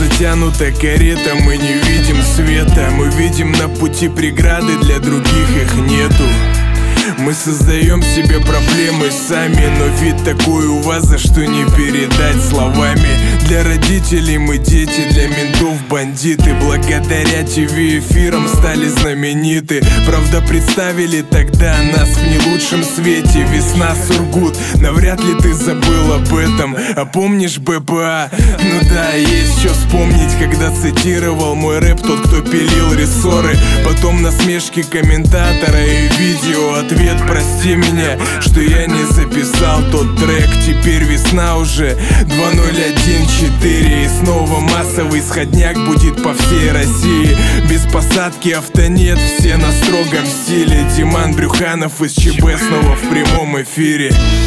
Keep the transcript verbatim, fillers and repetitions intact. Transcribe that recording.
затянута карета, мы не видим света. Мы видим на пути преграды, для других их нету. Мы создаем себе проблемы сами, но вид такой у вас, за что не передать словами. Для родителей мы дети, для ментов бандиты. Благодаря ТВ-эфирам стали знамениты. Правда, представили тогда нас в не лучшем свете. Весна, Сургут, навряд ли ты забыл об этом. А помнишь БПА? Ну да, есть что вспомнить, когда цитировал мой рэп тот, кто пилил рессоры. Потом насмешки комментатора и видео ответ: прости меня, что я не записал тот трек. Теперь весна уже два ноль один четыре, и снова массовый сходняк будет по всей России. Без посадки авто нет, все на строгом стиле. Диман Брюханов из ЧБ снова в прямом эфире.